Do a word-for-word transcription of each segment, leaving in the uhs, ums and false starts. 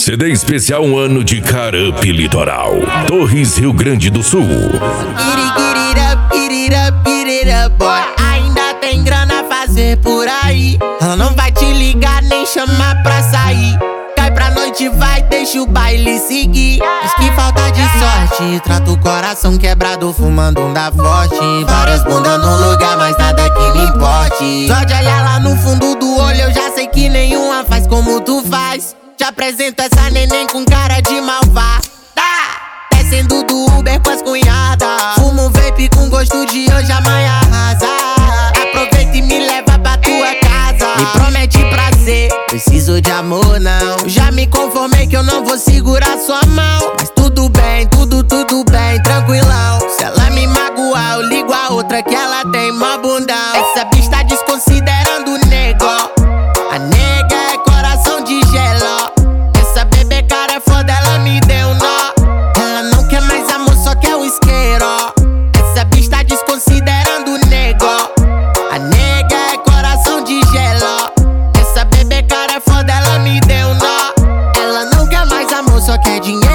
C D especial um ano de Carup Litoral, Torres, Rio Grande do Sul. Get it, get it up, get it up, get it up, boy. Ainda tem grana a fazer por aí. Ela não vai te ligar nem chamar pra sair. Cai pra noite, vai, deixa o baile seguir. Diz que falta de sorte, trata o coração quebrado, fumando um da forte. Várias bundas no lugar, mas nada que me importe. Só de olhar lá no fundo do olho, eu já sei que nenhuma faz como tu faz. Te apresento essa neném com cara de malvada. Descendo do Uber com as cunhadas. Fumo um vape com gosto de hoje, amanhã arrasa. Aproveita e me leva pra tua casa. Me promete prazer, preciso de amor não. Já me conformei que eu não vou segurar sua mão. Mas tudo bem, tudo, tudo bem, tranquilão. Se ela me magoar, eu ligo a outra que ela tem mó bundão. Essa bicha tá desconsiderando o nego. A nega é coração de gelo. Essa bebê cara é foda, ela me deu nó. Ela não quer mais amor, só quer o isqueiro. Essa bicha tá desconsiderando o nego. A nega é coração de gelo. Essa bebê cara é foda, ela me deu nó. Ela não quer mais amor, só quer dinheiro.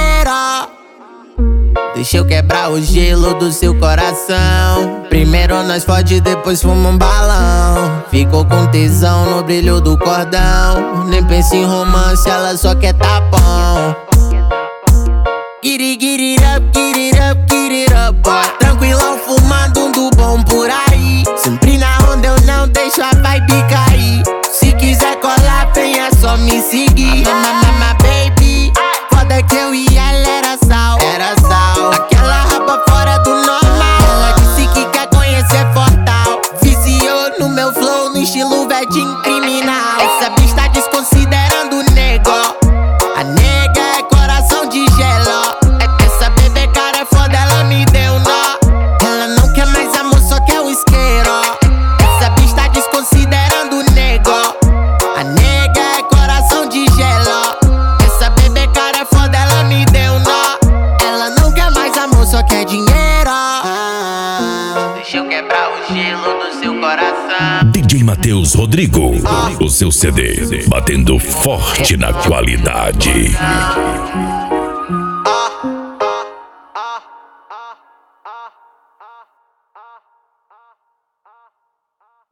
Deixa eu quebrar o gelo do seu coração. Primeiro nós fode, depois fuma um balão. Ficou com tesão no brilho do cordão. Nem pensa em romance, ela só quer tapão. Get it, get it up, get it up, get it up, boy. Tranquilão, fumando um do bom por aí. Sempre na onda, eu não deixo a vibe cair. Se quiser colar, vem, é só me seguir. Mama, baby, foda que eu e ela era sal. Era sal, aquela raba fora do normal. Ela disse que quer conhecer Fortal. Viciou no meu flow, no estilo vedinho criminal. Essa bicha tá desconsiderando o nego. A nega é coração de gelo. Essa bebê cara é foda, ela me deu nó. Ela não quer mais amor, só quer o isqueiro. Essa bicha tá desconsiderando o nego. A nega é coração de gelo. Essa bebê cara é foda, ela me deu nó. Ela não quer mais amor, só quer dinheiro. Deixa eu quebrar o gelo do seu coração. D J Matheus Rodrigo, o seu C D batendo forte na qualidade.